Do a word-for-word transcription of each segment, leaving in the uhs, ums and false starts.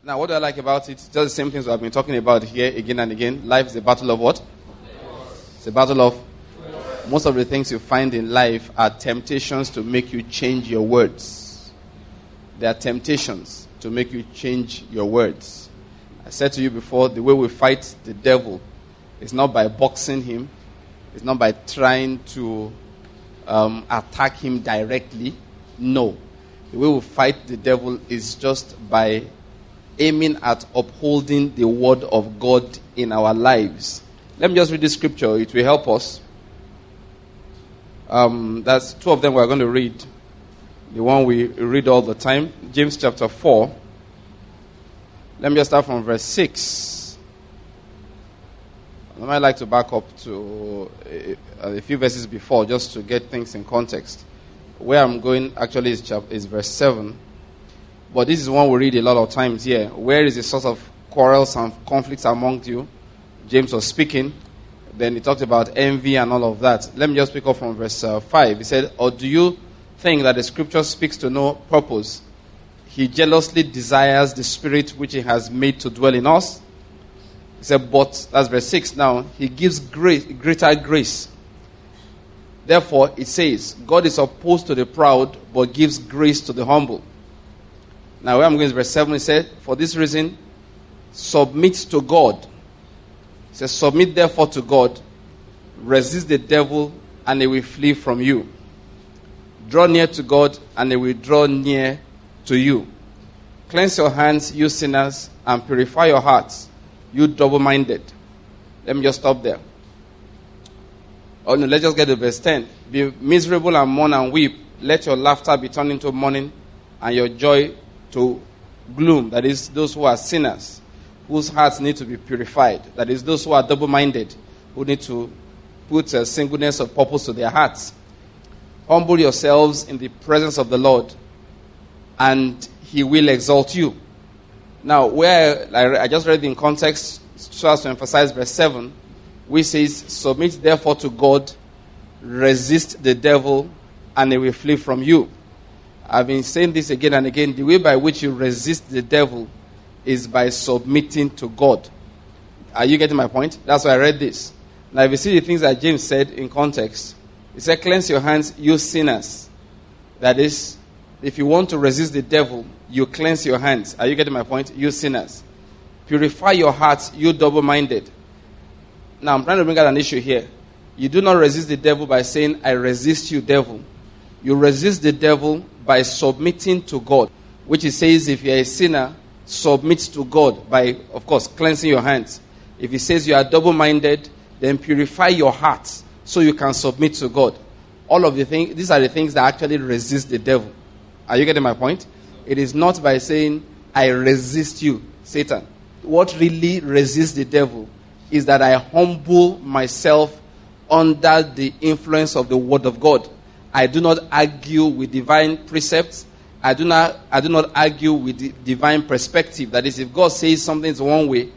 Now, what do I like about it? Just the same things I've been talking about here again and again. Life is a battle of what? It's a battle of... Most of the things you find in life are temptations to make you change your words. They are temptations to make you change your words. I said to you before, the way we fight the devil is not by boxing him. It's not by trying to um, attack him directly. No. The way we fight the devil is just by aiming at upholding the word of God in our lives. Let me just read this scripture. It will help us. Um, that's two of them we're going to read. The one we read all the time. James chapter four. Let me just start from verse six. I might like to back up to a, a few verses before just to get things in context. Where I'm going actually is, chap- is verse seven. But this is one we read a lot of times here. Where is the source of quarrels and conflicts among you? James was speaking. Then he talked about envy and all of that. Let me just pick up from verse uh, five. He said, or do you think that the scripture speaks to no purpose? He jealously desires the spirit which he has made to dwell in us. He said, but, that's verse six now, he gives grace, greater grace. Therefore, it says, God is opposed to the proud, but gives grace to the humble. Now, where I'm going is verse seven. He said, for this reason, submit to God. He says, submit therefore to God, resist the devil, and he will flee from you. Draw near to God, and he will draw near to you. Cleanse your hands, you sinners, and purify your hearts, you double-minded. Let me just stop there. Oh no, let's just get to verse ten. Be miserable and mourn and weep. Let your laughter be turned into mourning, and your joy to gloom. That is, those who are sinners, whose hearts need to be purified. That is, those who are double-minded, who need to put a singleness of purpose to their hearts. Humble yourselves in the presence of the Lord, and he will exalt you. Now, where I just read in context, so as to emphasize verse seven, which says, submit therefore to God, resist the devil, and he will flee from you. I've been saying this again and again. The way by which you resist the devil is by submitting to God. Are you getting my point? That's why I read this. Now, if you see the things that James said in context, he said, cleanse your hands, you sinners. That is, if you want to resist the devil, you cleanse your hands. Are you getting my point? You sinners. Purify your hearts, you double-minded. Now, I'm trying to bring out an issue here. You do not resist the devil by saying, I resist you, devil. You resist the devil by submitting to God, which he says if you're a sinner, submit to God by, of course, cleansing your hands. If he says you are double-minded, then purify your heart so you can submit to God. All of the things, these are the things that actually resist the devil. Are you getting my point? It is not by saying, I resist you, Satan. What really resists the devil is that I humble myself under the influence of the word of God. I do not argue with divine precepts. I do not I do not argue with the divine perspective. That is, if God says something is one way,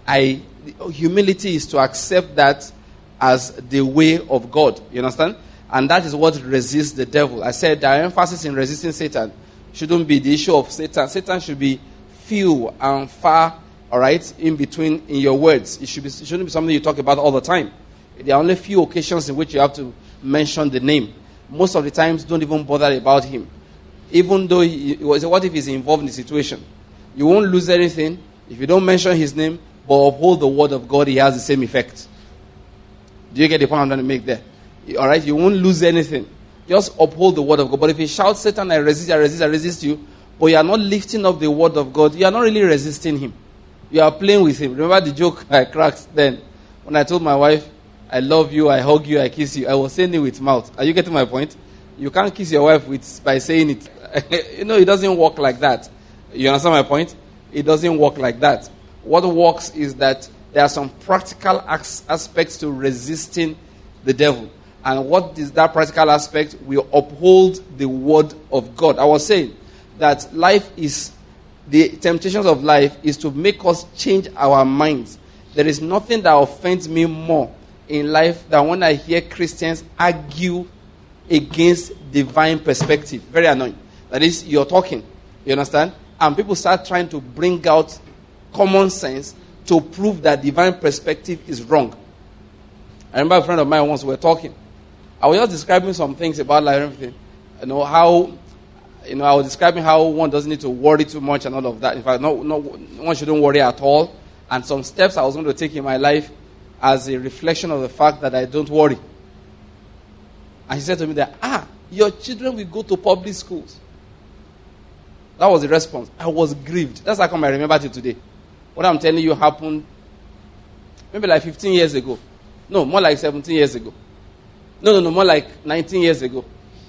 I humility is to accept that as the way of God. You understand? And that is what resists the devil. I said the emphasis in resisting Satan shouldn't be the issue of Satan. Satan should be few and far, all right, in between in your words. It should be, it shouldn't be something you talk about all the time. There are only few occasions in which you have to mention the name. Most of the times, don't even bother about him. Even though, he, what if he's involved in the situation? You won't lose anything if you don't mention his name, but uphold the word of God, he has the same effect. Do you get the point I'm trying to make there? All right, you won't lose anything. Just uphold the word of God. But if you shout, Satan, I resist, I resist, I resist you, but you are not lifting up the word of God, you are not really resisting him. You are playing with him. Remember the joke I cracked then? When I told my wife, I love you, I hug you, I kiss you. I was saying it with mouth. Are you getting my point? You can't kiss your wife with by saying it. You know, it doesn't work like that. You understand my point? It doesn't work like that. What works is that there are some practical as- aspects to resisting the devil. And what is that practical aspect? We uphold the word of God. I was saying that life is, the temptations of life is to make us change our minds. There is nothing that offends me more in life than when I hear Christians argue against divine perspective. Very annoying. That is, you're talking, you understand? And people start trying to bring out common sense to prove that divine perspective is wrong. I remember a friend of mine once we were talking. I was just describing some things about life and everything. You know, how, you know, I was describing how one doesn't need to worry too much and all of that. In fact, no, no, one shouldn't worry at all. And some steps I was going to take in my life as a reflection of the fact that I don't worry. And he said to me that, ah, your children will go to public schools. That was the response. I was grieved. That's how come I remember it today. What I'm telling you happened maybe like fifteen years ago. No, more like seventeen years ago. No, no, no, more like nineteen years ago.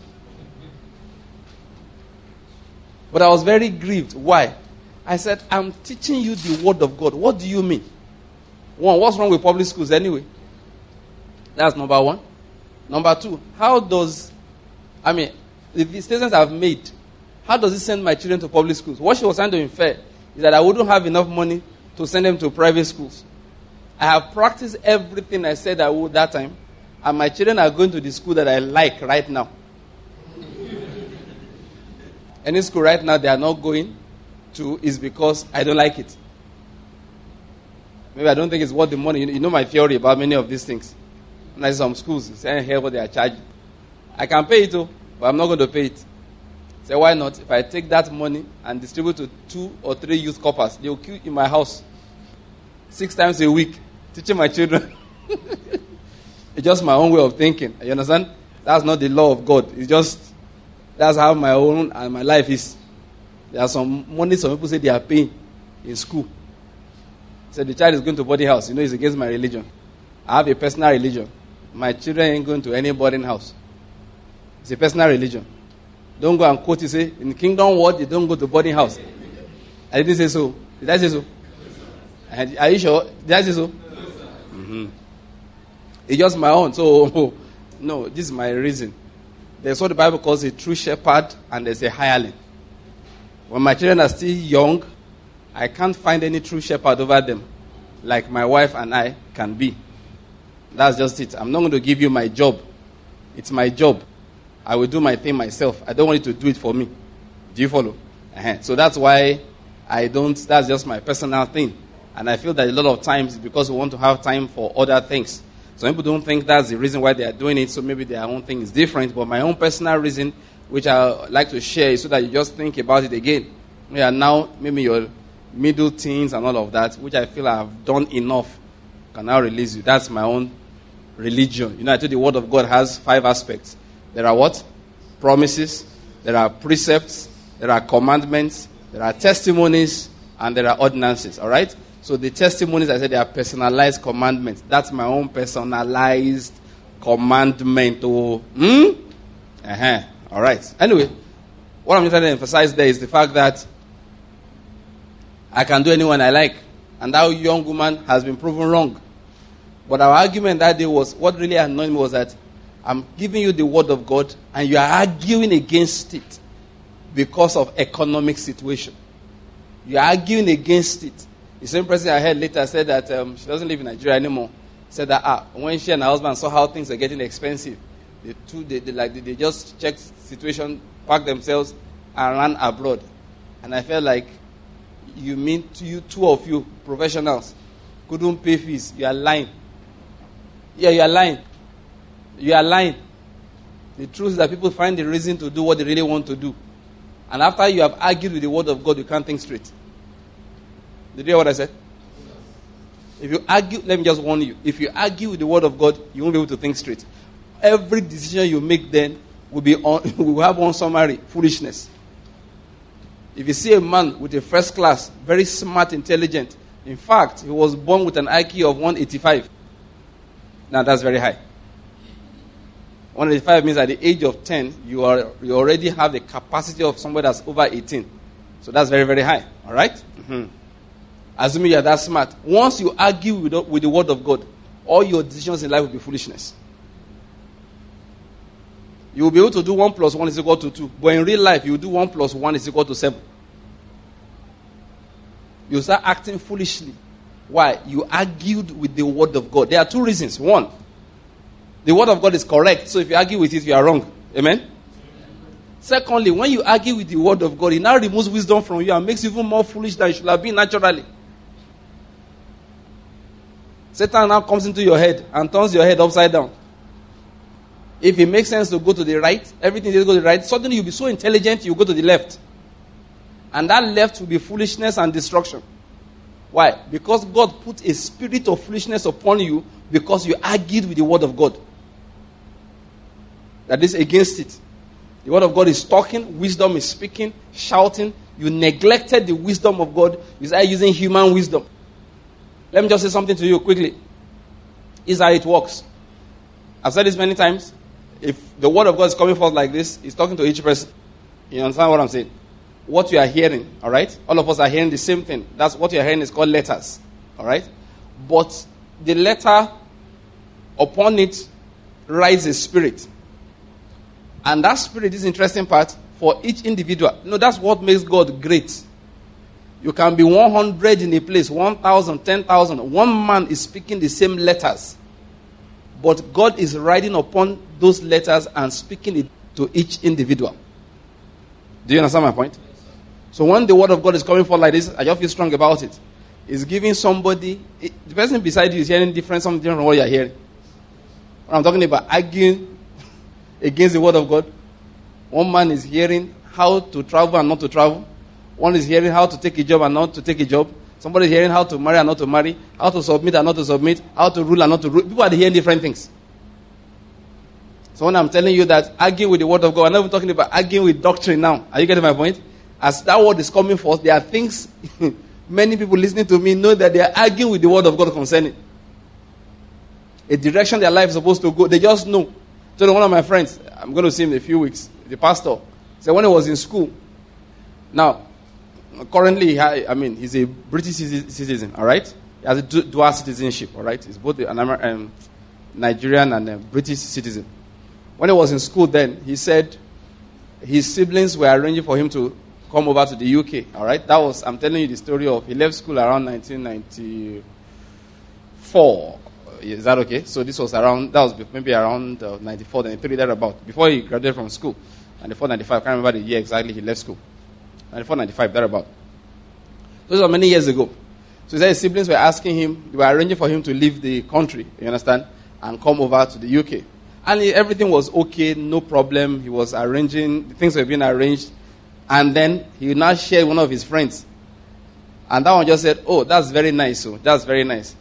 But I was very grieved. Why? I said, I'm teaching you the word of God. What do you mean? One, what's wrong with public schools anyway? That's number one. Number two, how does, I mean, the statements I've made, how does it send my children to public schools? What she was trying to infer is that I wouldn't have enough money to send them to private schools. I have practiced everything I said I would that time, and my children are going to the school that I like right now. Any school right now they are not going to is because I don't like it. Maybe I don't think it's worth the money. You know my theory about many of these things. When I see some schools, say here what they are charging. I can pay it, too, but I'm not going to pay it. Say, why not? If I take that money and distribute to two or three youth corpers, they will queue in my house six times a week, teaching my children. It's just my own way of thinking. You understand? That's not the law of God. It's just, that's how my own and my life is. There are some money some people say they are paying in school. So the child is going to boarding house. You know, it's against my religion. I have a personal religion. My children ain't going to any boarding house. It's a personal religion. Don't go and quote you say, in the kingdom world, you don't go to boarding house. I didn't say so. Did I say so? And are you sure? Did I say so? Mm-hmm. It's just my own. So, no, this is my reason. There's what the Bible calls a true shepherd, and there's a hireling. When my children are still young, I can't find any true shepherd over them, like my wife and I can be. That's just it. I'm not going to give you my job. It's my job. I will do my thing myself. I don't want you to do it for me. Do you follow? Uh-huh. So that's why I don't, that's just my personal thing. And I feel that a lot of times it's because we want to have time for other things. Some people don't think that's the reason why they are doing it, so maybe their own thing is different. But my own personal reason, which I like to share, is so that you just think about it again. Yeah, now maybe your middle teens and all of that, which I feel I have done enough, can now release you. That's my own religion. You know, I told you the Word of God has five aspects. There are what? Promises. There are precepts. There are commandments. There are testimonies. And there are ordinances. All right? So the testimonies, I said, they are personalized commandments. That's my own personalized commandment. Oh, hmm? Uh-huh. All right. Anyway, what I'm trying to emphasize there is the fact that I can do anyone I like. And that young woman has been proven wrong. But our argument that day was, what really annoyed me was that I'm giving you the word of God and you are arguing against it because of economic situation. You are arguing against it. The same person I heard later said that um, she doesn't live in Nigeria anymore. Said that ah, when she and her husband saw how things are getting expensive, the two they, they like they, they just checked situation, packed themselves, and ran abroad. And I felt like, you mean to you two of you professionals couldn't pay fees? You are lying. Yeah, you are lying. You are lying. The truth is that people find the reason to do what they really want to do. And after you have argued with the word of God, you can't think straight. Did you hear what I said? If you argue, let me just warn you. If you argue with the word of God, you won't be able to think straight. Every decision you make then will be on, will have one summary: foolishness. If you see a man with a first class, very smart, intelligent, in fact, he was born with an I Q of one eighty-five. Now that's very high. one eighty-five means at the age of ten, you are you already have the capacity of somebody that's over eighteen. So that's very, very high. All right? Mm-hmm. Assuming you're that smart. Once you argue with the, with the word of God, all your decisions in life will be foolishness. You will be able to do one plus one is equal to two. But in real life, you do one plus one is equal to seven. You start acting foolishly. Why? You argued with the word of God. There are two reasons. One, the word of God is correct. So if you argue with it, you are wrong. Amen? Secondly, when you argue with the word of God, it now removes wisdom from you and makes you even more foolish than you should have been naturally. Satan now comes into your head and turns your head upside down. If it makes sense to go to the right, everything is go to the right, suddenly you'll be so intelligent, you go to the left. And that left will be foolishness and destruction. Why? Because God put a spirit of foolishness upon you because you argued with the word of God. That is against it. The word of God is talking, wisdom is speaking, shouting. You neglected the wisdom of God. You started using human wisdom. Let me just say something to you quickly. This is how it works. I've said this many times. If the word of God is coming forth like this, it's talking to each person. You understand what I'm saying? What you are hearing, all right? All of us are hearing the same thing. That's what you're hearing is called letters, all right? But the letter, upon it, rides a spirit. And that spirit is the interesting part for each individual. No, that's what makes God great. You can be one hundred in a place, one thousand, ten thousand. One man is speaking the same letters. But God is riding upon those letters and speaking it to each individual. Do you understand my point? So when the word of God is coming forth like this, I just feel strong about it. It's giving somebody, it, the person beside you is hearing different, something different from what you're hearing. When I'm talking about arguing against the word of God, one man is hearing how to travel and not to travel. One is hearing how to take a job and not to take a job. Somebody is hearing how to marry and not to marry, how to submit and not to submit, how to rule and not to rule. People are hearing different things. So when I'm telling you that arguing with the word of God, I'm not even talking about arguing with doctrine now. Are you getting my point? As that word is coming forth, there are things many people listening to me know that they are arguing with the word of God concerning a direction their life is supposed to go. They just know. So one of my friends, I'm going to see him in a few weeks, the pastor, said when he was in school, now, currently, I mean, he's a British citizen, all right? He has a dual citizenship, all right? He's both an um, Nigerian and a British citizen. When he was in school then, he said his siblings were arranging for him to come over to the U K, all right? That was, I'm telling you the story of, he left school around nineteen ninety-four. Is that okay? So this was around, that was maybe around uh, ninety-four, ninety-three, thereabout, before he graduated from school. ninety-four, ninety-five, I can't remember the year exactly he left school. ninety-four, ninety-five, thereabout. Those were many years ago. So he said his siblings were asking him, they were arranging for him to leave the country, you understand, and come over to the U K. And he, everything was okay, no problem. He was arranging, things were being arranged. And then he now shared one of his friends. And that one just said, oh, that's very nice, so that's very nice.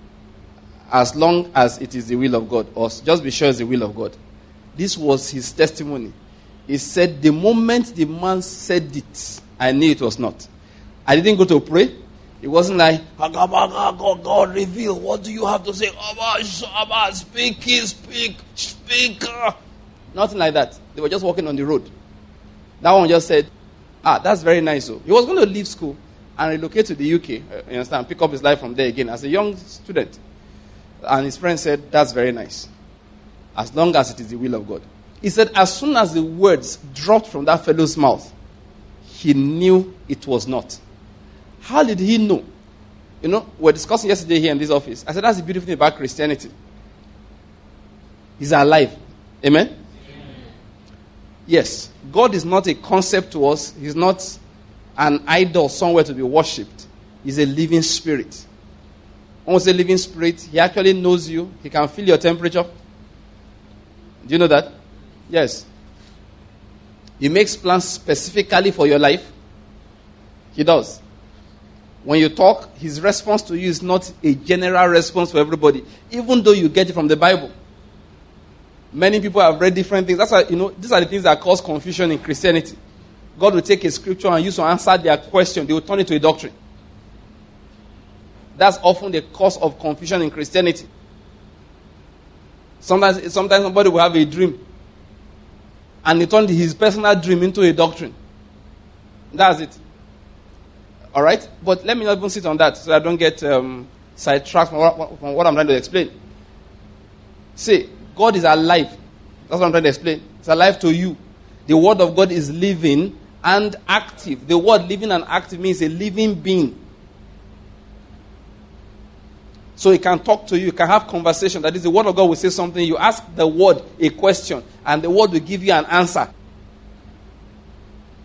As long as it is the will of God, or just be sure it's the will of God. This was his testimony. He said, the moment the man said it, I knew it was not. I didn't go to pray. It wasn't like, God, God, reveal. What do you have to say? Abba, speak, speak, speak. Nothing like that. They were just walking on the road. That one just said, ah, that's very nice. So he was going to leave school and relocate to the U K, you understand, pick up his life from there again as a young student. And his friend said, that's very nice. As long as it is the will of God. He said, as soon as the words dropped from that fellow's mouth, he knew it was not. How did he know? You know, we were discussing yesterday here in this office. I said, that's the beautiful thing about Christianity. He's alive. Amen? Amen? Yes. God is not a concept to us. He's not an idol somewhere to be worshipped. He's a living spirit. When we say living spirit, he actually knows you. He can feel your temperature. Do you know that? Yes. He makes plans specifically for your life. He does. When you talk, his response to you is not a general response for everybody, even though you get it from the Bible. Many people have read different things. That's why, you know, these are the things that cause confusion in Christianity. God will take a scripture and use to answer their question. They will turn it to a doctrine. That's often the cause of confusion in Christianity. Sometimes, sometimes somebody will have a dream, and he turns his personal dream into a doctrine. That's it. All right? But let me not even sit on that so I don't get um, sidetracked from what, from what I'm trying to explain. See, God is alive. That's what I'm trying to explain. It's alive to you. The word of God is living and active. The word living and active means a living being. So he can talk to you, you can have conversation. That is, the word of God will say something. You ask the word a question, and the word will give you an answer.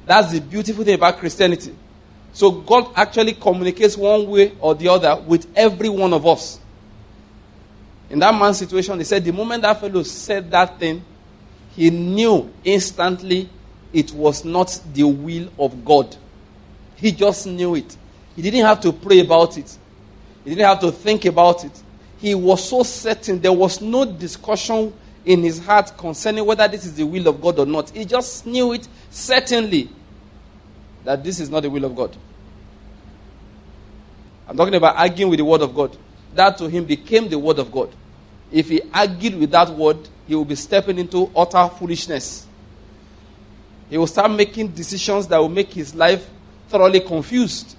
That's the beautiful thing about Christianity. So God actually communicates one way or the other with every one of us. In that man's situation, he said the moment that fellow said that thing, he knew instantly it was not the will of God. He just knew it. He didn't have to pray about it. He didn't have to think about it. He was so certain. There was no discussion in his heart concerning whether this is the will of God or not. He just knew it certainly that this is not the will of God. I'm talking about arguing with the word of God. That to him became the word of God. If he argued with that word, he will be stepping into utter foolishness. He will start making decisions that will make his life thoroughly confused.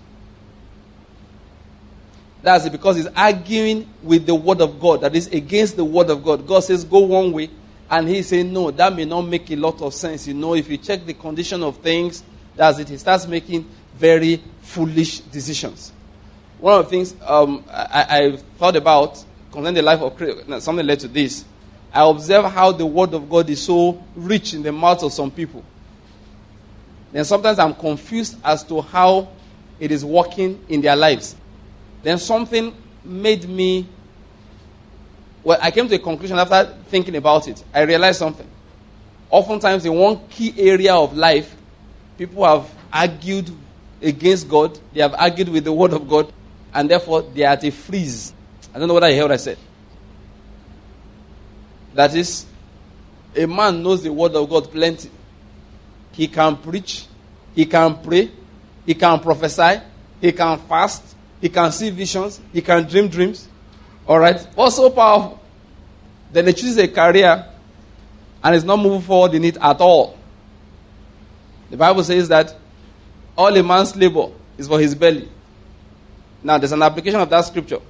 That's it, because he's arguing with the word of God, that is against the word of God. God says go one way, and he's saying no, that may not make a lot of sense. You know, if you check the condition of things, that's it. He starts making very foolish decisions. One of the things um, I, I thought about concerning the life of Christ, something led to this. I observe how the word of God is so rich in the mouths of some people. Then sometimes I'm confused as to how it is working in their lives. Then something made me, well, I came to a conclusion after thinking about it. I realized something. Oftentimes in one key area of life, people have argued against God. They have argued with the word of God. And therefore, they are at a freeze. I don't know whether you heard what I said. That is, a man knows the word of God plenty. He can preach, he can pray, he can prophesy, he can fast, he can see visions, he can dream dreams. Alright? What's so powerful? Then he chooses a career and is not moving forward in it at all. The Bible says that all a man's labor is for his belly. Now, there's an application of that scripture.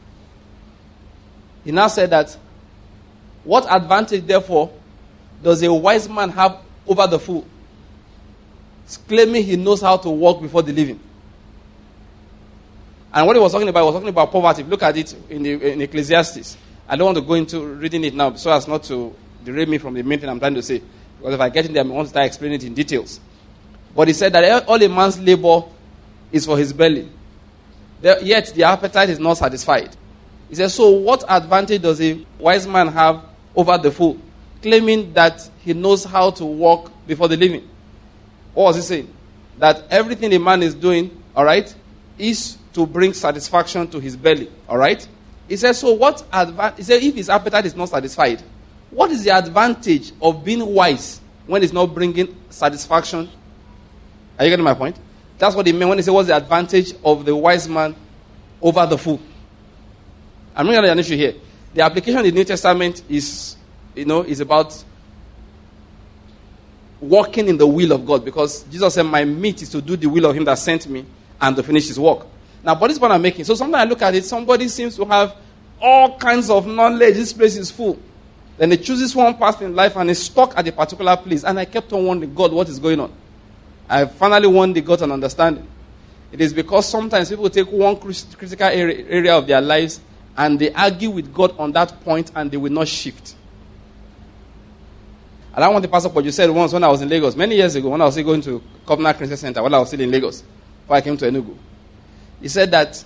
He now said that, what advantage, therefore, does a wise man have over the fool? He's claiming he knows how to walk before the living. And what he was talking about, he was talking about poverty. Look at it in, the, in Ecclesiastes. I don't want to go into reading it now so as not to derail me from the main thing I'm trying to say. Because if I get in there, I want to start explaining it in details. But he said that all a man's labor is for his belly. The, yet the appetite is not satisfied. He says, so what advantage does a wise man have over the fool? Claiming that he knows how to walk before the living. What was he saying? That everything a man is doing, all right, is to bring satisfaction to his belly, all right? He says, so what advantage? He said, if his appetite is not satisfied, what is the advantage of being wise when it's not bringing satisfaction? Are you getting my point? That's what he meant when he said, what's the advantage of the wise man over the fool? I'm bringing an issue here. The application in the New Testament is, you know, is about walking in the will of God, because Jesus said, my meat is to do the will of him that sent me and to finish his work. Now, but this is what I'm making. So sometimes I look at it, somebody seems to have all kinds of knowledge. This place is full. Then he chooses one path in life and is stuck at a particular place. And I kept on wondering, God, what is going on? I finally one day got an understanding. It is because sometimes people take one critical area of their lives and they argue with God on that point and they will not shift. And I want the pastor, what you said once when I was in Lagos, many years ago, when I was still going to Covenant Christian Center, when I was still in Lagos, before I came to Enugu. He said that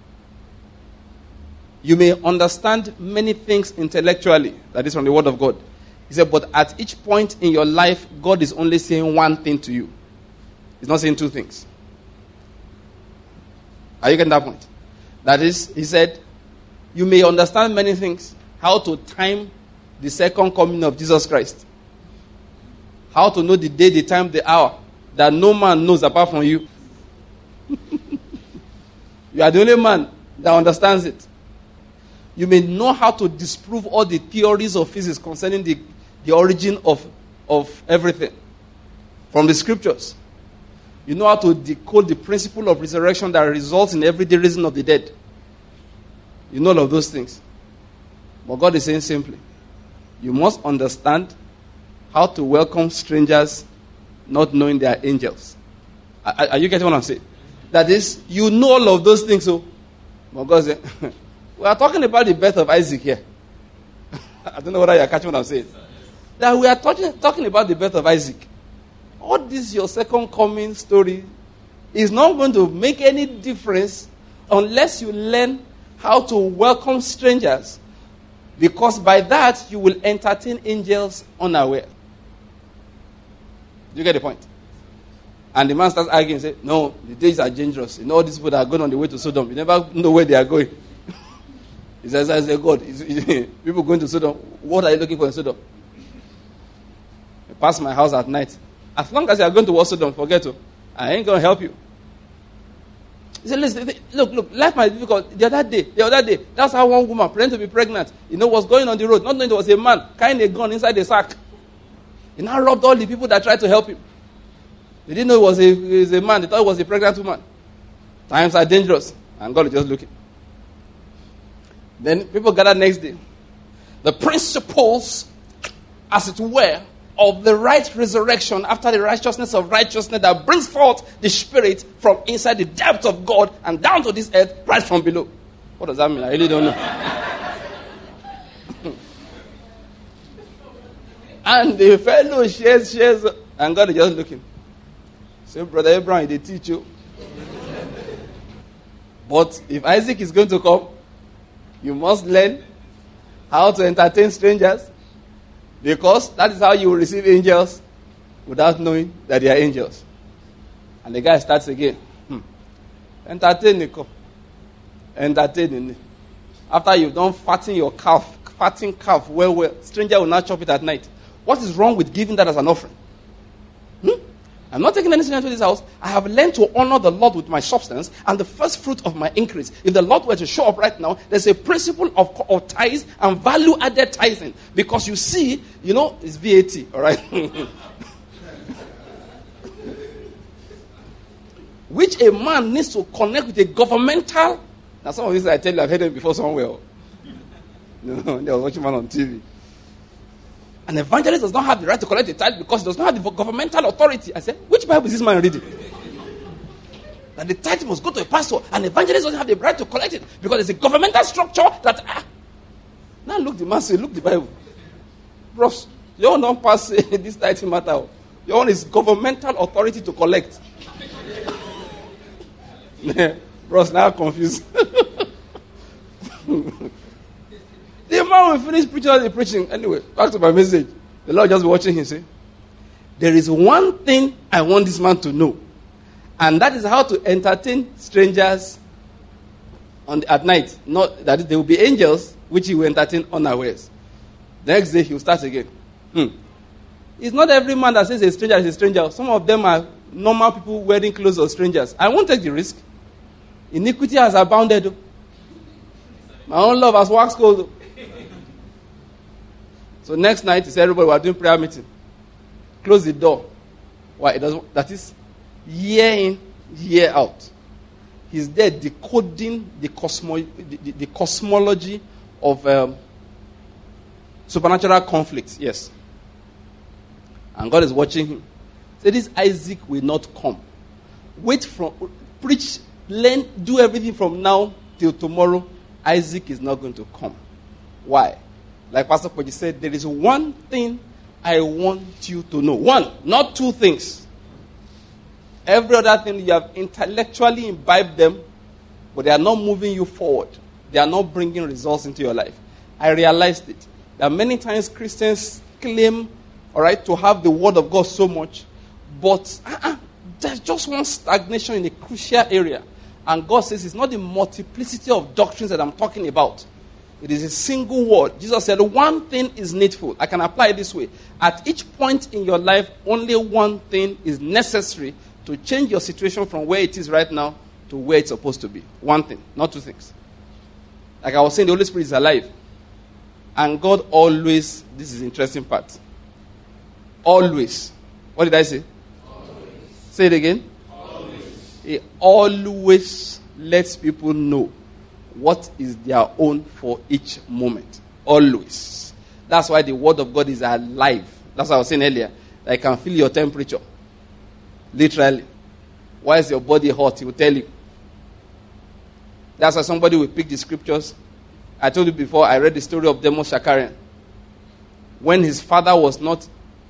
you may understand many things intellectually, that is from the word of God. He said, but at each point in your life, God is only saying one thing to you. He's not saying two things. Are you getting that point? That is, he said, you may understand many things. How to time the second coming of Jesus Christ. How to know the day, the time, the hour. That no man knows apart from you. You are the only man that understands it. You may know how to disprove all the theories of physics concerning the, the origin of, of everything from the scriptures. You know how to decode the principle of resurrection that results in everyday raising of the dead. You know all of those things. But God is saying simply, you must understand how to welcome strangers not knowing they are angels. Are, are you getting what I'm saying? That is, you know all of those things. So, but God said, we are talking about the birth of Isaac here. I don't know whether you are catching what I'm saying. That we are talking, talking about the birth of Isaac. all this your second coming story is not going to make any difference unless you learn how to welcome strangers, because by that you will entertain angels unaware. Do you get the point? And the man starts arguing and says, no, the days are dangerous. You know, all these people that are going on the way to Sodom, you never know where they are going. He says, I say, God, people going to Sodom, what are you looking for in Sodom? I pass my house at night. As long as you are going to watch Sodom, forget it. I ain't going to help you. He said, listen, look, look, life might be difficult. The other day, the other day, that's how one woman pretended to be pregnant. You know, was going on the road, not knowing there was a man carrying a gun inside a sack. He now robbed all the people that tried to help him. They didn't know it was a, it was a man. They thought it was a pregnant woman. Times are dangerous. And God is just looking. Then people gather next day. The principles, as it were, of the right resurrection after the righteousness of righteousness that brings forth the spirit from inside the depth of God and down to this earth right from below. What does that mean? I really don't know. And the fellow shares, shares, and God is just looking. Say, Brother Abraham, they teach you. But if Isaac is going to come, you must learn how to entertain strangers, because that is how you will receive angels without knowing that they are angels. And the guy starts again. Hmm. Entertain the Entertain. After you've done fatten your calf, fatten calf well, well, stranger will not chop it at night. What is wrong with giving that as an offering? Hmm? I'm not taking anything into this house. I have learned to honor the Lord with my substance and the first fruit of my increase. If the Lord were to show up right now, there's a principle of, of tithes and value-added tithing. Because you see, you know, it's V A T, all right? Which a man needs to connect with a governmental... Now, some of this I tell you, I've heard it before somewhere. No, they were watching man on T V. An evangelist does not have the right to collect the tithe because he does not have the governmental authority. I said, which Bible is this man reading? That the tithe must go to a pastor. An evangelist doesn't have the right to collect it because there's a governmental structure that... Ah. Now look the man say, look the Bible. Bros, you all don't pass this tithe matter. Your own is governmental authority to collect. Bros, now I'm confused. The man will finish preaching all the preaching. Anyway, back to my message. The Lord just be watching him say, there is one thing I want this man to know. And that is how to entertain strangers on the, at night. Not that there will be angels which he will entertain unawares. The next day he will start again. Hmm. It's not every man that says a stranger is a stranger. Some of them are normal people wearing clothes of strangers. I won't take the risk. Iniquity has abounded. My own love has waxed cold. So next night, he said, everybody, we are doing prayer meeting. Close the door. Why? It doesn't, that is year in, year out. He's there decoding the, cosmo, the, the, the cosmology of um, supernatural conflicts. Yes. And God is watching him. Say, this Isaac will not come. Wait from, preach, learn, do everything from now till tomorrow. Isaac is not going to come. Why? Like Pastor Koji said, there is one thing I want you to know. One, not two things. Every other thing, you have intellectually imbibed them, but they are not moving you forward. They are not bringing results into your life. I realized it. That many times Christians claim, all right, to have the word of God so much, but uh-uh, there's just one stagnation in a crucial area. And God says it's not the multiplicity of doctrines that I'm talking about. It is a single word. Jesus said one thing is needful. I can apply it this way. At each point in your life, only one thing is necessary to change your situation from where it is right now to where it's supposed to be. One thing, not two things. Like I was saying, the Holy Spirit is alive. And God always, this is the interesting part. Always. What did I say? Always. Say it again. Always. He always lets people know what is their own for each moment. Always. That's why the word of God is alive. That's what I was saying earlier. I can feel your temperature. Literally. Why is your body hot? He will tell you. That's why somebody will pick the scriptures. I told you before, I read the story of Demos Shakarian. When his father was not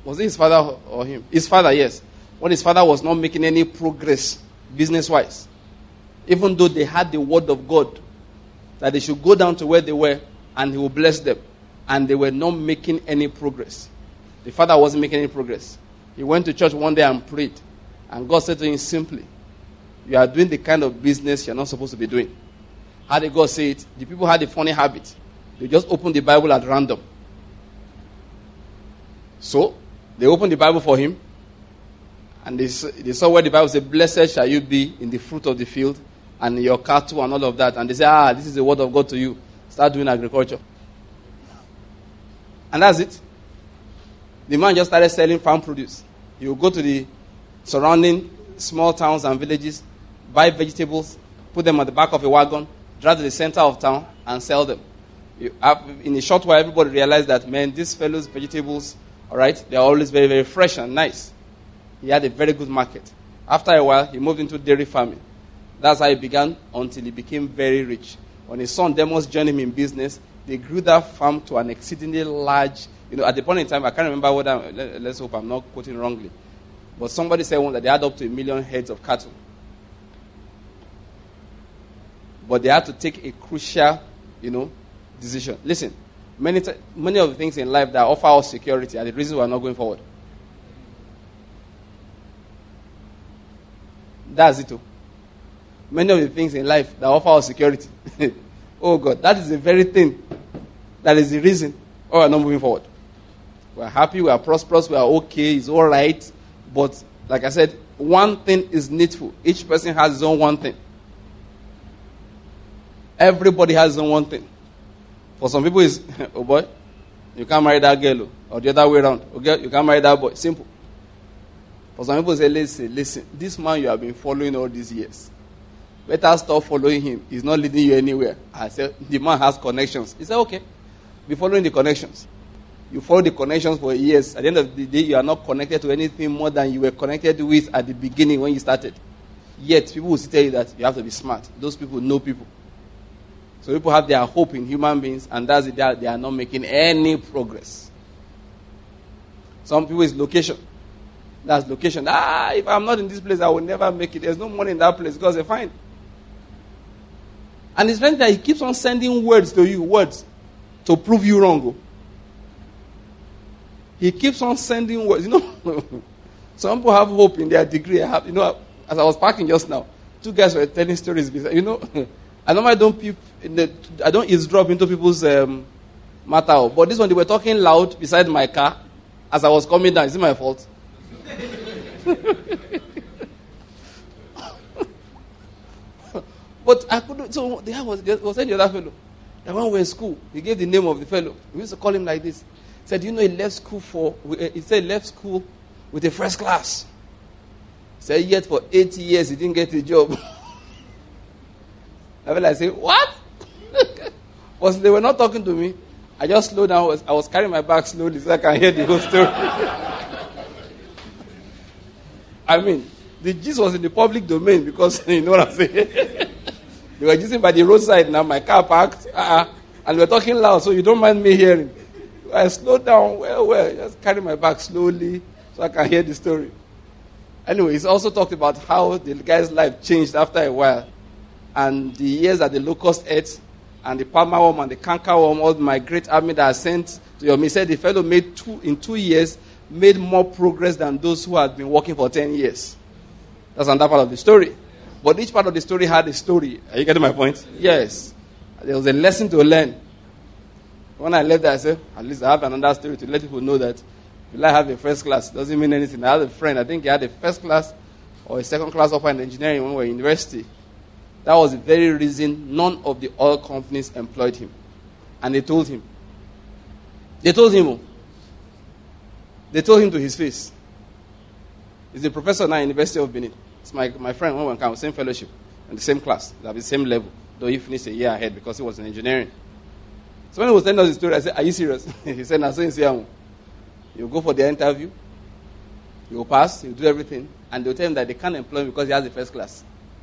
Was it his father or him? His father, yes. When his father was not making any progress business-wise, even though they had the word of God that they should go down to where they were and he will bless them, and they were not making any progress. The father wasn't making any progress. He went to church one day and prayed, and God said to him simply, you are doing the kind of business you're not supposed to be doing. How did God say it? The people had a funny habit. They just opened the Bible at random. So, they opened the Bible for him, and they, they saw where the Bible said, blessed shall you be in the fruit of the field, and in your cattle and all of that. And they said, ah, this is the word of God to you. Start doing agriculture. And that's it. The man just started selling farm produce. He would go to the surrounding small towns and villages, buy vegetables, put them at the back of a wagon, drive to the center of town, and sell them. You have, in a short while, everybody realized that, man, these fellows' vegetables, all right, they are always very, very fresh and nice. He had a very good market. After a while, he moved into dairy farming. That's how he began until he became very rich. When his son Demos joined him in business, they grew that farm to an exceedingly large, you know, at the point in time, I can't remember what I'm, let's hope I'm not quoting wrongly. But somebody said one that they had up to a million heads of cattle. But they had to take a crucial, you know, decision. Listen, many t- many of the things in life that offer us security are the reasons we are not going forward. That's it too. Many of the things in life that offer us security. Oh God, that is the very thing. That is the reason why we are not moving forward. We are happy, we are prosperous, we are okay, it's all right. But like I said, one thing is needful. Each person has his own one thing. Everybody has his own one thing. For some people, it's, oh boy, you can't marry that girl. Or the other way around. Okay, you can't marry that boy. Simple. For some people, say, listen, listen, this man you have been following all these years, better stop following him. He's not leading you anywhere. I said, the man has connections. He said, okay, be following the connections. You follow the connections for years. At the end of the day, you are not connected to anything more than you were connected with at the beginning when you started. Yet, people will tell you that you have to be smart. Those people know people. So people have their hope in human beings, and that's it. They are not making any progress. Some people, it's location. That's location. Ah, if I'm not in this place, I will never make it. There's no money in that place because they're fine. And it's funny that he keeps on sending words to you, words, to prove you wrong. He keeps on sending words. You know, some people have hope in their degree. I have, you know, as I was parking just now, two guys were telling stories. You know, I normally don't peep in the, I don't eavesdrop into people's um, matter. But this one, they were talking loud beside my car as I was coming down. Is it my fault? But I couldn't. So the guy was, was the other fellow. And when we were in school, he gave the name of the fellow. We used to call him like this. He said, you know, he left school for, he said he left school with a first class. He said, yet for eighty years, he didn't get a job. I was like, say, what? But they were not talking to me. I just slowed down. I was, I was carrying my bag slowly so I can hear the whole story. I mean, the gist was in the public domain because, you know what I'm saying? They were gisting by the roadside now, my car parked, uh-uh, and we were talking loud, so you don't mind me hearing. I slowed down, well, well, just carry my bag slowly so I can hear the story. Anyway, he's also talked about how the guy's life changed after a while. And the years that the locust ate, and the palmer worm and the canker worm, all my great army that I sent to your, he said the fellow made two, in two years, made more progress than those who had been working for ten years. That's another part of the story. But each part of the story had a story. Are you getting my point? Yes. There was a lesson to learn. When I left there, I said, at least I have another story to let people know that if I have a first class, it doesn't mean anything. I had a friend, I think he had a first class or a second class offer in engineering when we were in university. That was the very reason none of the oil companies employed him. And they told him. They told him. They told him to his face. He's a professor now at University of Benin. It's my, my friend when we came, same fellowship, in the same class, at the same level, though he finished a year ahead because he was in engineering. So when he was telling us the story, I said, are you serious? He said, no, so you go for the interview, you will pass, you do everything, and they'll tell him that they can't employ him because he has the first class.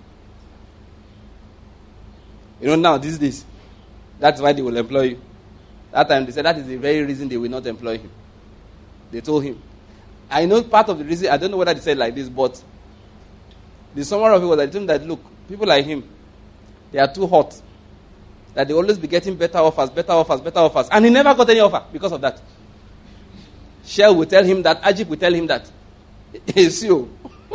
You know, now, this is this. That's why they will employ you. That time, they said that is the very reason they will not employ him. They told him. I know part of the reason, I don't know whether they said like this, but the summary of it was that, him that look, people like him, they are too hot. That they always be getting better offers, better offers, better offers. And he never got any offer because of that. Shell will tell him that, Ajib will tell him that. It's you.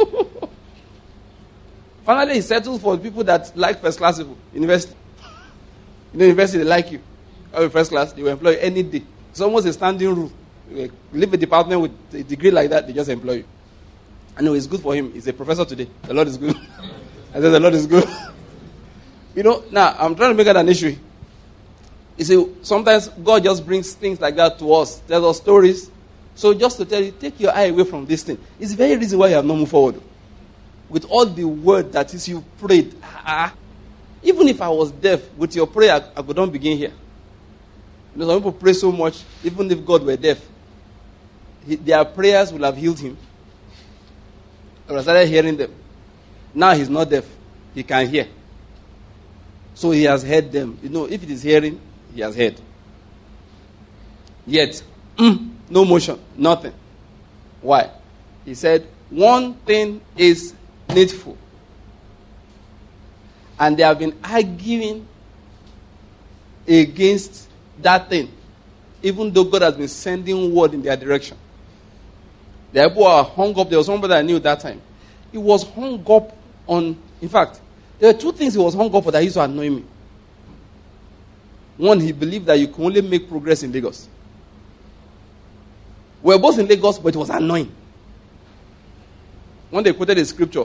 Finally, he settles for people that like first class people. University. You know, university, they like you. Or first class, they will employ you any day. It's almost a standing rule. You leave a department with a degree like that, they just employ you. I know it's good for him. He's a professor today. The Lord is good. I said the Lord is good. You know, now, I'm trying to make it an issue. You see, sometimes God just brings things like that to us. Tells us stories. So just to tell you, take your eye away from this thing. It's the very reason why you have not moved forward. With all the word that is you prayed. Ah, even if I was deaf, with your prayer, I, I could not begin here. You know, some people pray so much, even if God were deaf. He, their prayers will have healed him. I started hearing them. Now he's not deaf. He can hear. So he has heard them. You know, if it is hearing, he has heard. Yet, mm, no motion, nothing. Why? He said, one thing is needful. And they have been arguing against that thing, even though God has been sending word in their direction. The people are hung up. There was somebody I knew at that time. He was hung up on, in fact, there were two things he was hung up on that used to annoy me. One, he believed that you can only make progress in Lagos. We were both in Lagos, but it was annoying. One day quoted a scripture,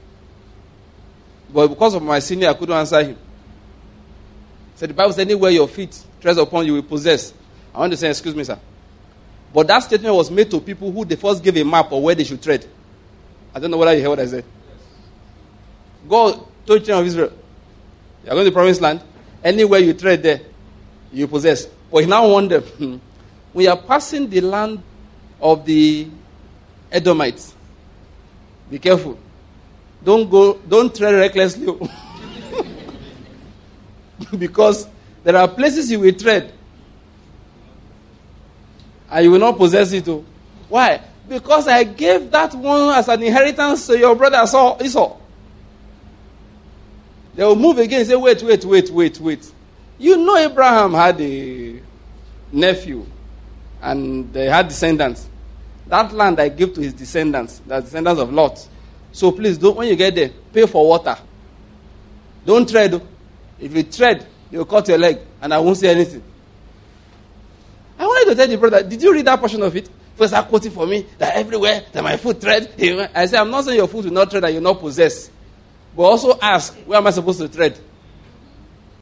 but because of my senior, I couldn't answer him. So the Bible said, anywhere your feet treads upon, you will possess. I want to say, excuse me, sir. But that statement was made to people who they first gave a map of where they should tread. I don't know whether you heard what I said. God told the children of Israel, you are going to the promised land. Anywhere you tread there, you possess. But he now wonder, hmm, when you are passing the land of the Edomites, be careful. Don't go, don't tread recklessly. Because there are places you will tread and you will not possess it. Too. Why? Because I gave that one as an inheritance to your brother Esau. They will move again and say, wait, wait, wait, wait, wait. You know Abraham had a nephew and they had descendants. That land I gave to his descendants, the descendants of Lot. So please, don't, when you get there, pay for water. Don't tread. If you tread, they will cut your leg and I won't say anything. I wanted to tell the brother, did you read that portion of it? First, I quoted for me that everywhere that my foot tread. I said, I'm not saying your foot will not tread and you will not possess. But also ask, where am I supposed to tread?